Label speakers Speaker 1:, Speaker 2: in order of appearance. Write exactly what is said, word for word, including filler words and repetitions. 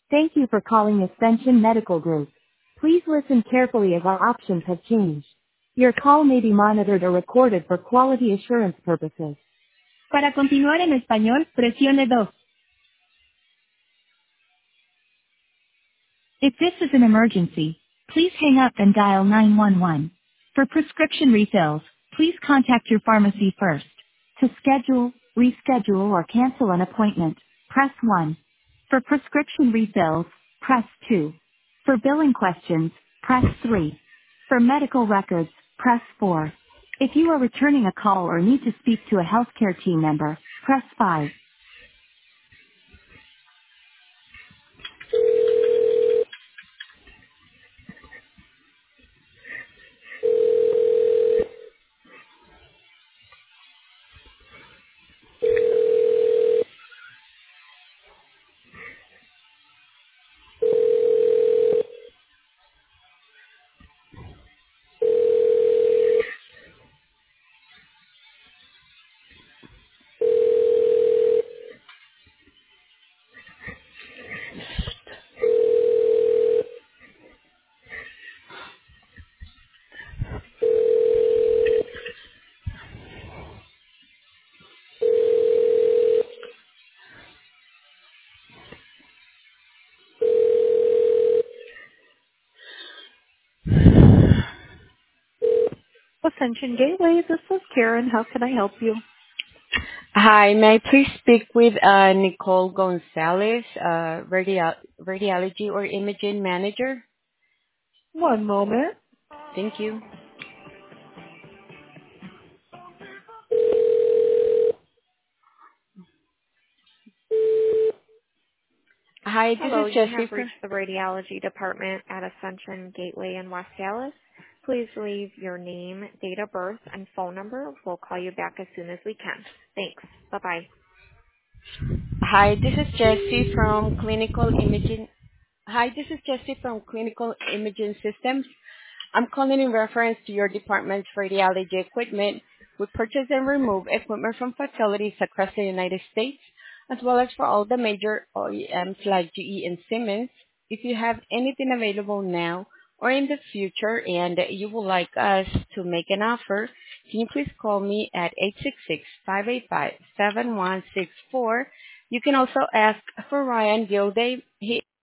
Speaker 1: Thank you for calling Ascension Medical Group. Please listen carefully as our options have changed. Your call may be monitored or recorded for quality assurance purposes. Para continuar en español, presione dos. If this is an emergency, please hang up and dial nine one one. For prescription refills, please contact your pharmacy first. To schedule, reschedule or cancel an appointment, press one. For prescription refills, press two. For billing questions, press three. For medical records, press four. If you are returning a call or need to speak to a healthcare team member, press five. Ascension Gateway, this is Karen. How can I help you?
Speaker 2: Hi, may I please speak with uh, Nicole Gonzalez, uh, radio- radiology or imaging manager?
Speaker 1: One moment.
Speaker 2: Thank you. Hi, this
Speaker 3: Hello,
Speaker 2: is
Speaker 3: you have
Speaker 2: Jessie.
Speaker 3: reached
Speaker 2: From,
Speaker 3: the radiology department at Ascension Gateway in West Dallas. Please leave your name, date of birth, and phone number. We'll call you back as soon as we can. Thanks. Bye-bye.
Speaker 2: hi, this is Jessie from Clinical Imaging. Hi, this is Jessie from Clinical Imaging Systems. I'm calling in reference to your department's radiology equipment. We purchase and remove equipment from facilities across the United States, as well as for all the major O E Ms like G E and Siemens. If you have anything available now or in the future and you would like us to make an offer, can you please call me at eight six six, five eight five, seven one six four. You can also ask for Ryan Gilday. He